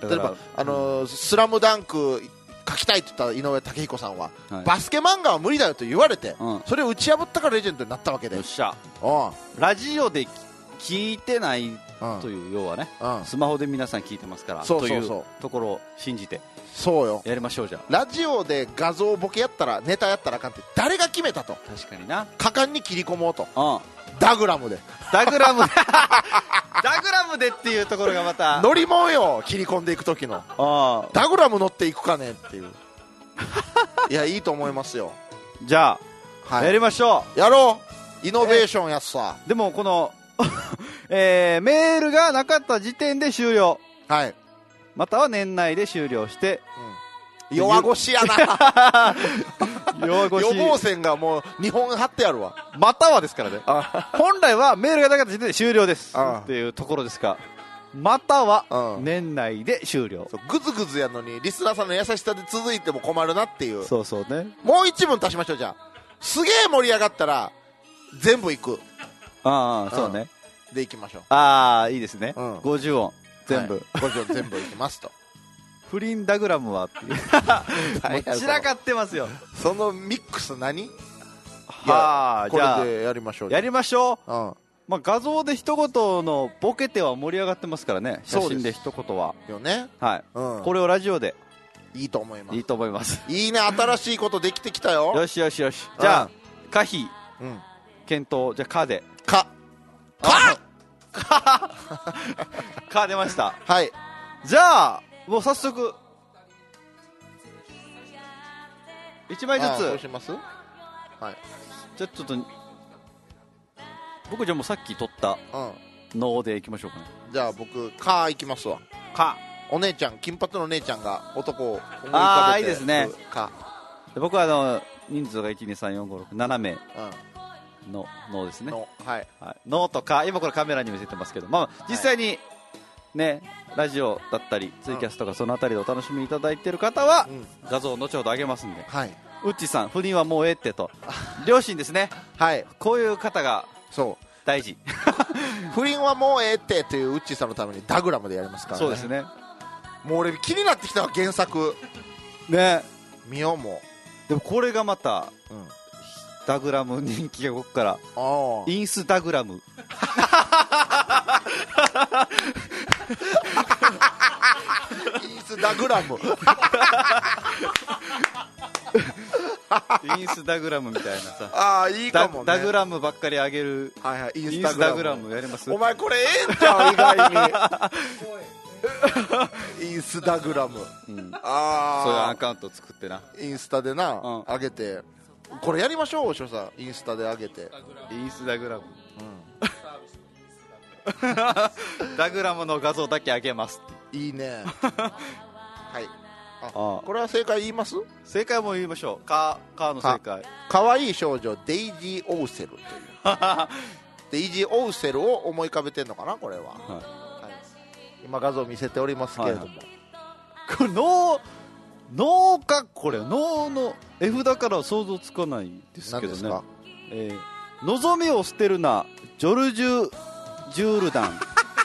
例えばスラムダンク書きたいって言った井上武彦さんは、バスケ漫画は無理だよと言われて、それを打ち破ったからレジェンドになったわけで。よっしゃ。 ラジオで聞いてないという、要はね、スマホで皆さん聞いてますからというところを信じてそうよやりましょう。じゃあラジオで画像ボケやったらネタやったらあかんって誰が決めたと。 確かにな。 果敢に切り込もうと、ダグラムでダグラムでっていうところがまた乗り物よ、切り込んでいく時のダグラム乗っていくかねっていういやいいと思いますよ。 じゃあ、やりましょう。やろう。イノベーションやっさ。 でもこのメールがなかった時点で終了、はい、または年内で終了して、 弱腰やな予防線がもう2本貼ってあるわ。 またはですからね本来はメールがなかった時点で終了ですっていうところですが、または年内で終了。 グズグズやのにリスナーさんの優しさで続いても困るなっていう。 そうそうね。 もう一文足しましょう。じゃあすげえ盛り上がったら全部いく。 そうね。 でいきましょう。いいですね。50音全部、 50音全部いきますと不倫ダグラムはっていうもう散らかってますよ。 そのミックス何？じゃあこれでやりましょう。 やりましょう。まあ、画像で一言のボケては盛り上がってますからね。写真で一言はよね。 はい、これをラジオでいいと思います。 いいと思います。 いいね、新しいことできてきたよ。 よしよしよし。じゃあ可否検討。じゃあ可で可出ました。 はい。 じゃあもう早速1枚ずつ。 どうします？はい。 じゃあちょっと僕じゃあもうさっき撮った脳でいきましょうかね。 じゃあ僕カーいきますわ。 カー、お姉ちゃん、金髪の姉ちゃんが男を思い浮かべて、 ああいいですね。 カーで僕は人数が 1,2,3,4,5,6,7 名の脳ですね。 はい、 はい、脳とカー、今これカメラに見せてますけど、まあ、実際にね、ラジオだったりツイキャスとかそのあたりでお楽しみいただいている方は、画像を後ほど上げますんで、 はい、 ウッチさん不倫はもうええってと両親ですね。 はい、 こういう方がそう大事不倫はもうええってというウッチーさんのためにダグラムでやりますからね。 そうですね。 もう俺気になってきたわ、原作ね。 見よう。もうでもこれがまた、ダグラム人気がここからインスタグラムインスタグラムインスタグラムみたいなさああいいかもね。 ダグラムばっかり上げる、 はいはい、 インスタグラムやります。 お前これええんちゃう意外にインスタグラム、ああそういうアカウント作ってなインスタでな、上げてこれやりましょう。さインスタで上げてインスタグラム、ダグラムの画像だけ上げますって。 いいねはい。これは正解言います？ 正解も言いましょう。カーの正解、 かわいい少女デイジー・オウセルというデイジー・オウセルを思い浮かべてんのかなこれは、はいはい、今画像見せておりますけれども、 これ脳か、これ脳の絵札からは想像つかないですけどね。 何ですか？望みを捨てるなジョルジュ・ジュールダン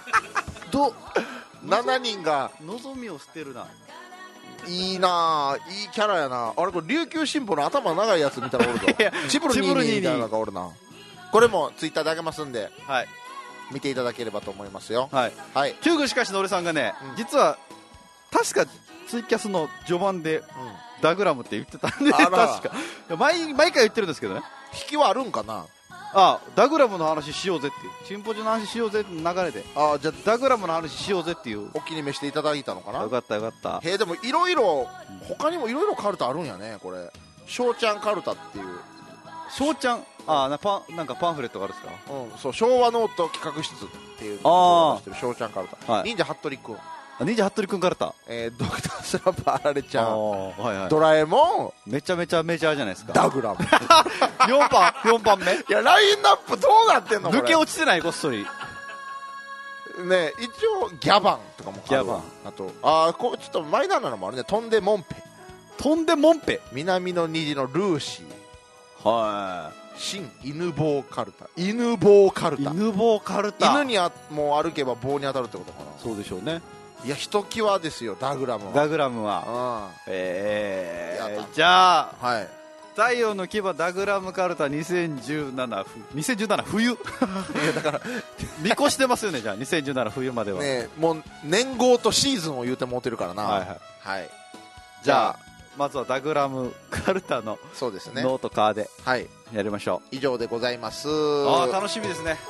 7人が望みを捨てるな。 いいなぁ、いいキャラやな。あれこれ琉球新報の頭長いやつ見たらおるぞチブルニーみたいなのがおるな。これもツイッターであげますんで、はい、見ていただければと思いますよ。はい、はい、 キューグしかしの俺さんがね、実は確かツイキャスの序盤で、ダグラムって言ってたんで確か毎回言ってるんですけどね。 引きはあるんかな。 ダグラムの話しようぜっていう、チンポジの話しようぜって流れで、じゃあダグラムの話しようぜっていうお気に召していただいたのかな。 よかったよかった。 でもいろいろ他にもいろいろカルタあるんやね。これ翔ちゃんカルタっていう。 翔ちゃん、なんかパンフレットがあるんですか。 そう、昭和ノート企画室っていうのを出してる翔ちゃんカルタ、忍者服部くん、 忍者服部くんカルタ、 ドクタースラップあられちゃん、 はいはい、 ドラえもん、 めちゃめちゃメジャーじゃないですか。 ダグラム 4番目。いやラインナップどうなってんの。 抜け落ちてないこっそりね。一応ギャバンとかもあるわ。あとちょっとマイナーなのもあるね。トンデモンペ、南の虹のルーシー、はい、新犬棒カルタ、犬にもう歩けば棒に当たるってことかな。 そうでしょうね。 いやひときわですよダグラムは。 じゃあ、はい、太陽の牙ダグラムカルタ2017冬だから見越してますよね。じゃあ2017冬まではね。 もう年号とシーズンを言うてもうてるからな。はいはい、はい、 じゃあまずはダグラムカルタのノートカーでやりましょう。 以上でございます。 楽しみですね。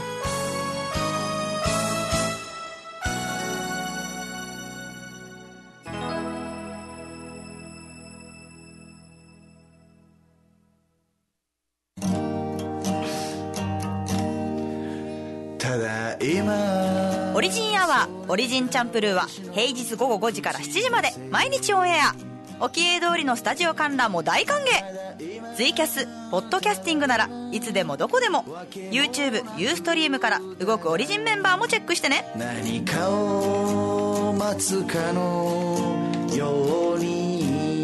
オリジンアワーオリジンチャンプルーは平日午後5時から7時まで毎日オンエア。沖江通りのスタジオ観覧も大歓迎。ツイキャスポッドキャスティングならいつでもどこでも YouTube ユーストリームから動くオリジンメンバーもチェックしてね。何かを待つかのように。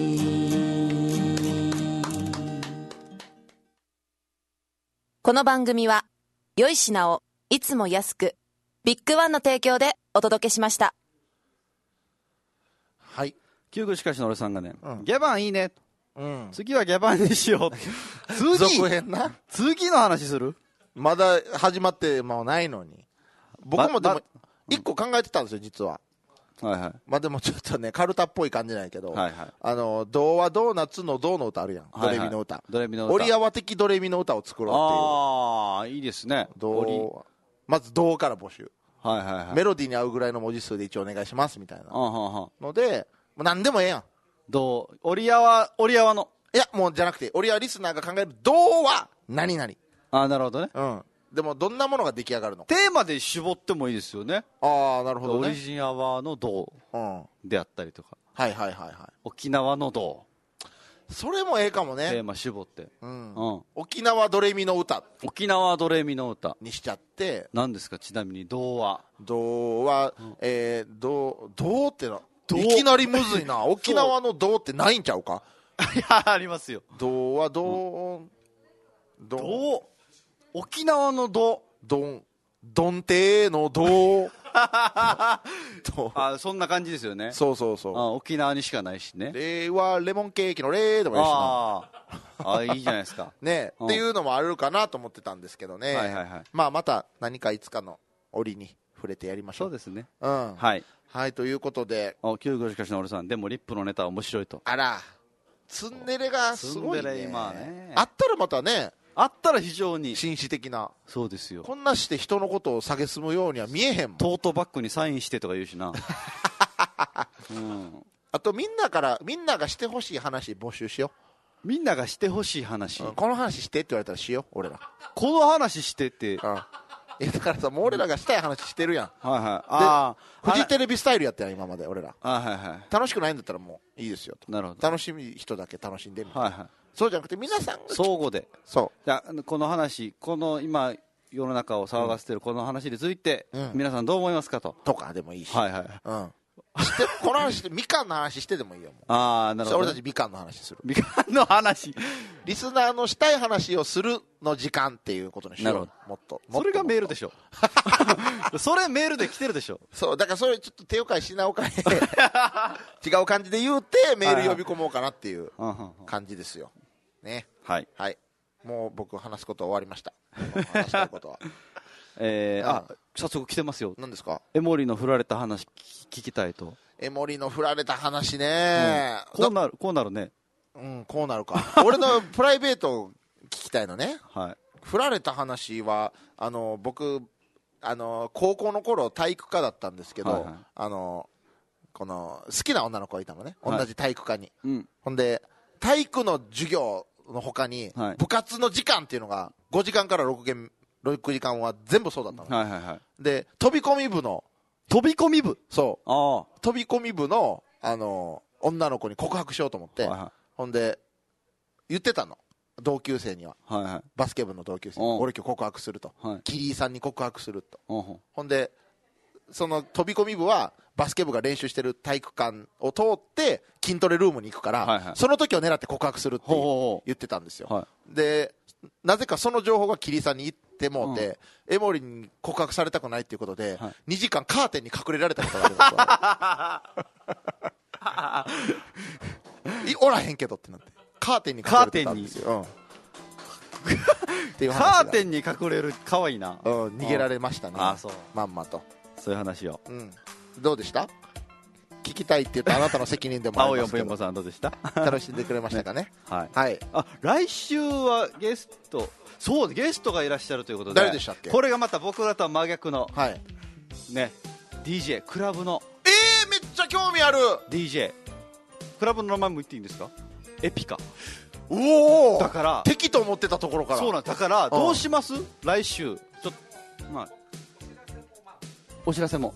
この番組は良い品をいつも安くビッグワンの提供でお届けしました。 はい。 キューグしかしの俺さんがね、ギャバンいいね、次はギャバンにしよう続編な。 次の話する。 まだ始まってもないのに。僕もでも一個考えてたんですよ実は。はいはい。まあでもちょっとねカルタっぽい感じないけど、はいはい、童話ドーナツの童の歌あるやん、ドレミの歌、オリアワ的ドレミの歌を作ろうっていう。 いいですね。 まず童から募集、 はいはいはい、 メロディーに合うぐらいの文字数で一応お願いしますみたいなので、何でもええやん。 オリアワの、 いやもうじゃなくて、オリアワリスナーが考える童話何々。 なるほどね。 でもどんなものが出来上がるの？ テーマで絞ってもいいですよね。 ああ、なるほどね。 オリジンアワーの銅であったりとか、 はいはいはいはい。 沖縄の銅、 それもええかもね。 テーマ絞って、 沖縄ドレミの歌、 沖縄ドレミの歌にしちゃって。 何ですか、ちなみに銅は？ 銅は、銅ってのいきなりむずいな。沖縄の銅ってないんちゃうか？ いや、ありますよ。 銅は銅、 沖縄の銅、 どんてーの銅そんな感じですよね。 そうそうそう。 沖縄にしかないしね。 レはレモンケーキのレーでもいいしな。 いいじゃないですか。 ね、っていうのもあるかなと思ってたんですけどね。まあまた何かいつかの折に触れてやりましょう。 そうですね。 はい、ということで、 95しかしの俺さん、でもリップのネタは面白いと。 あら、ツンデレがすごいね。 今ね、 あったらまたね、 あったら非常に紳士的な。 そうですよ。 こんなして人のことを蔑むようには見えへんもん。 トートバッグにサインしてとか言うしな。 あとみんながしてほしい話募集しよう。みんながしてほしい話、 この話してって言われたらしよう。俺らこの話してって、 だからさ、もう俺らがしたい話してるやん。 で、 フジテレビスタイルやったやん今まで俺ら。楽しくないんだったらもういいですよと。 なるほど。 楽しみ人だけ楽しんでみたいな。そうじゃなくて皆さんが相互で。 そうこの話、この今世の中を騒がせてるこの話について、皆さんどう思いますかとかでもいいし、この話でみかんの話してでもいいよ。 なるほど。 俺たちみかんの話する。 みかんの話、 リスナーのしたい話をするの時間っていうことにしよう。もっとそれがメールでしょ。それメールで来てるでしょ。 そうだから、それちょっと手を変え品を変え違う感じで言うてメール呼び込もうかなっていう感じですよね。はい、もう僕話すことは終わりました。話したいことは早速来てますよ。 何ですか？ 江森の振られた話聞きたいと。 江森の振られた話ね、 こうなるね。 こうなるか。俺のプライベートを聞きたいのね。振られた話は僕高校の頃体育科だったんですけど、この好きな女の子がいたのね、同じ体育科に。ほんで体育の授業の他に部活の時間っていうのが5時間から6時間は全部そうだったの。で飛び込み部のそう飛び込み部の女の子に告白しようと思って、ほんで言ってたの、同級生には、バスケ部の同級生に、俺今日告白すると、キリーさんに告白すると。ほんでその飛び込み部はバスケ部が練習してる体育館を通って筋トレルームに行くから、その時を狙って告白するって言ってたんですよ。でなぜかその情報がキリさんに言ってもうて、江森に告白されたくないっていうことで、2時間カーテンに隠れられたことがあるんですよ。おらへんけどってなってカーテンに隠れてたんですよ。 カーテンに隠れる、かわいいな。 逃げられましたね、まんまと。 そういう話を。 どうでした？聞きたいって言ったあなたの責任でもありますけど。 青4さんどうでした？ 楽しんでくれましたかね。 来週はゲストがいらっしゃるということで。 誰でしたっけ？ これがまた僕らとは真逆のね、DJ クラブのめっちゃ興味ある DJ クラブの名前も言っていいんですか？エピカ。 おお、 だから敵と思ってたところから。 そうなんだから、どうします？来週ちょっとお知らせも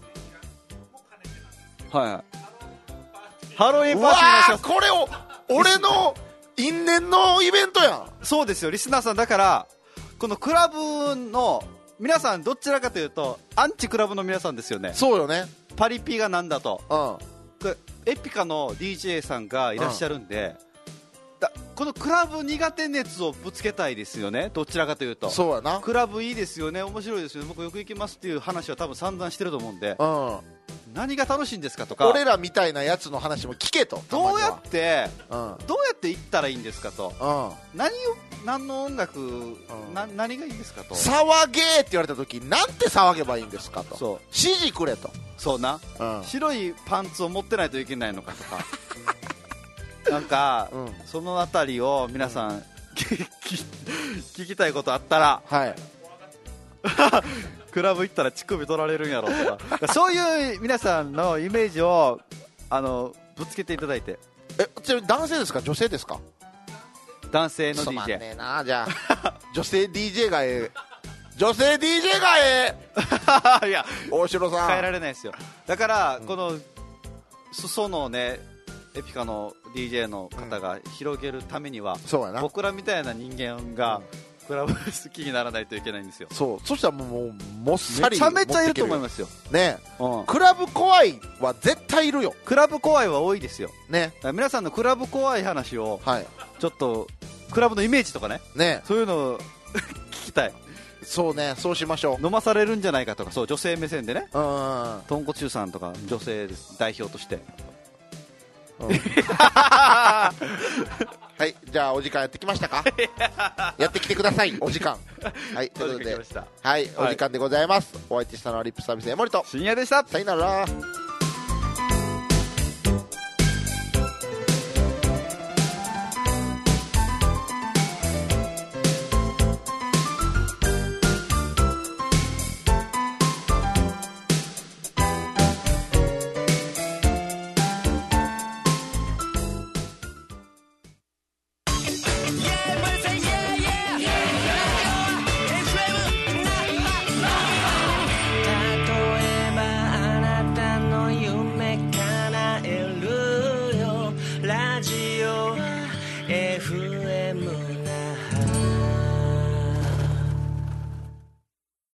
ハロウィンパーティーのします。 これを俺の因縁のイベントやん。 そうですよ、リスナーさん。だからこのクラブの皆さんどちらかというとアンチクラブの皆さんですよね。 そうよね。 パリピがなんだと、エピカの DJ さんがいらっしゃるんで、このクラブ苦手熱をぶつけたいですよね。どちらかというと。 そうやな。 クラブいいですよね、面白いですよね、僕よく行きますっていう話は多分散々してると思うんで、何が楽しいんですかとか、 俺らみたいなやつの話も聞けと。 どうやって行ったらいいんですかと、何の音楽、何がいいんですかと。 騒げーって言われた時なんて騒げばいいんですかと。指示くれと。 そうな、白いパンツを持ってないといけないのかとかなんか、そのあたりを皆さん、聞きたいことあったら、クラブ行ったら乳首取られるんやろとかそういう皆さんのイメージをぶつけていただいて。 ちなみに男性ですか女性ですか？ 男性の DJ。 つまんねえな。じゃあ女性 DJ が女性 DJ がいや大城さん変えられないですよ。だから、この裾のねエピカの DJ の方が広げるためには、僕らみたいな人間がクラブ好きにならないといけないんですよ。 そしたらもっさりめちゃめちゃいると思いますよね。クラブ怖いは絶対いるよ。 クラブ怖いは多いですよね。 皆さんのクラブ怖い話をちょっとクラブのイメージとかね、そういうのを聞きたい。 そうね、そうしましょう。 飲まされるんじゃないかとか、そう女性目線でね、豚骨中さんとか女性代表として、 はい、じゃあお時間やってきましたかやってきてください、お時間。はい、ということで、はい、お時間でございます。お相手したのはリップサービス江森と深夜でした。 さよなら。